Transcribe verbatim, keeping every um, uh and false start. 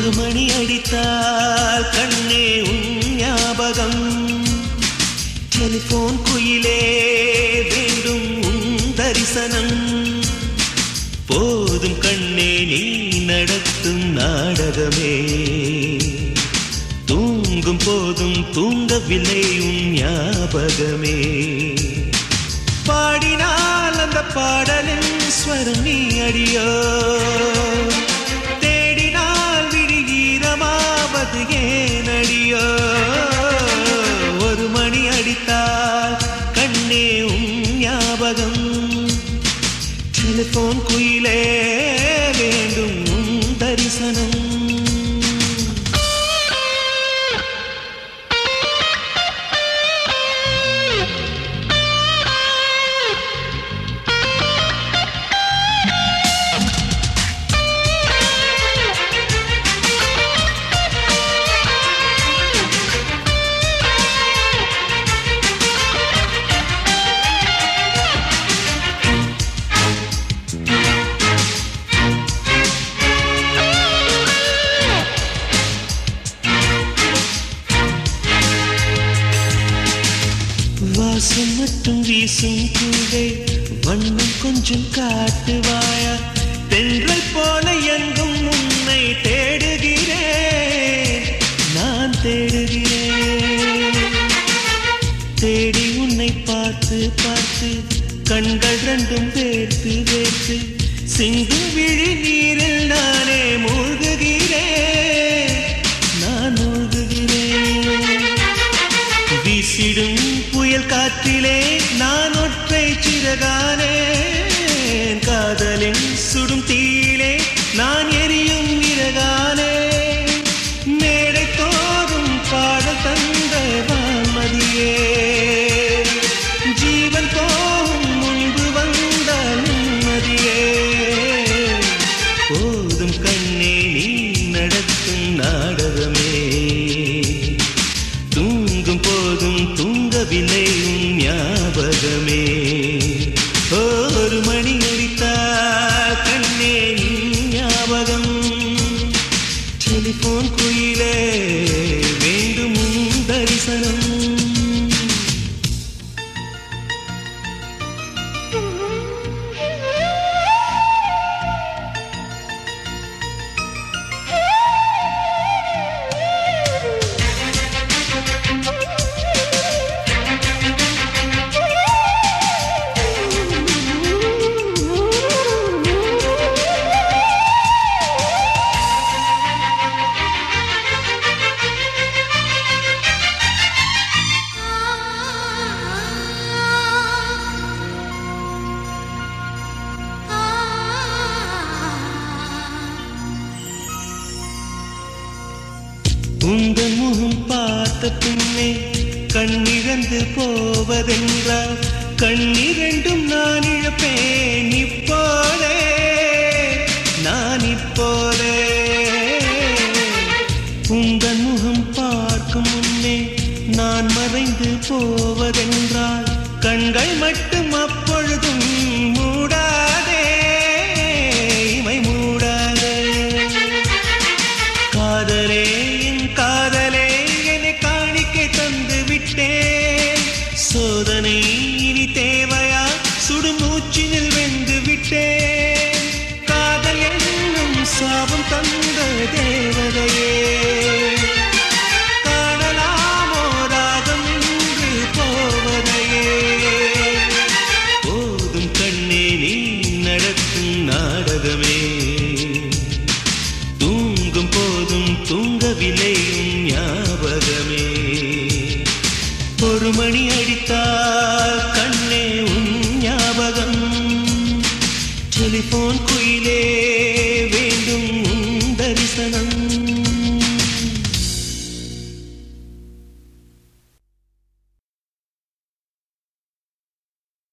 ஒரு மணி அடித்தால் கண்ணே உன் ஞாபகம். டெலிபோன் குயிலே வேண்டும் உன் தரிசனம். போதும் கண்ணே நீ நடத்தும் நாடகமே. தூங்கும் போதும் தூங்கவில்லை உன் ஞாபகமே. பாடினால் அந்த பாடலின் ஸ்வரம் நீ அடியோ. தேடினால் விடுகீரமாவது ஏன் அடியோ. ஒரு மணி அடித்தால் கண்ணே உன் ஞாபகம். டெலிபோன் குயிலே வேண்டும் உன் தரிசனம். வாசம் மட்டும் வீசும் பூவே வண்ணம் கொஞ்சம் காட்டுவாயா. தென்றல் போல எங்கும் உன்னை தேடுகிறேன் நான் தேடுகிறேன். தேடி உன்னை பார்த்து பார்த்து கண்கள் ரெண்டும் வேர்த்து வேர்த்து சிந்தும் விழி நீரில் நானே மூழ்குகிறேன் நான் மூழ்குகிறேன். வீசிடும் புயல் காற்றிலே நான் ஒற்றை சிறகானே. காதலின் சுடும் தீயிலே நான் எரியும் விறகானே. மேடை தோறும் பாடல் தந்த வான்மதியே. ஜீவன் போகும் முன்பு வந்த நிம்மதியே. போதும் கண்ணே நீ நடத்தும் நாடகமே. தூங்கும் போதும் தூங்கவில்லை உன் ஞாபகமே. ஒரு மணி அடித்தால் கண்ணே நீ ஞாபகம். டெலிபோன் குயிலே வேண்டும் உன் தரிசனம். உங்கள் முகம் பார்த்த பின்னே கண்ணிழந்து போவதென்றால் கண்ணிரண்டும் நான் இழப்பேன் இப்போதே நான் இப்போதே. உங்கள் முகம் பார்க்கும் முன்னே நான் மறைந்து போவதென்றால் கண்கள் மட்டும்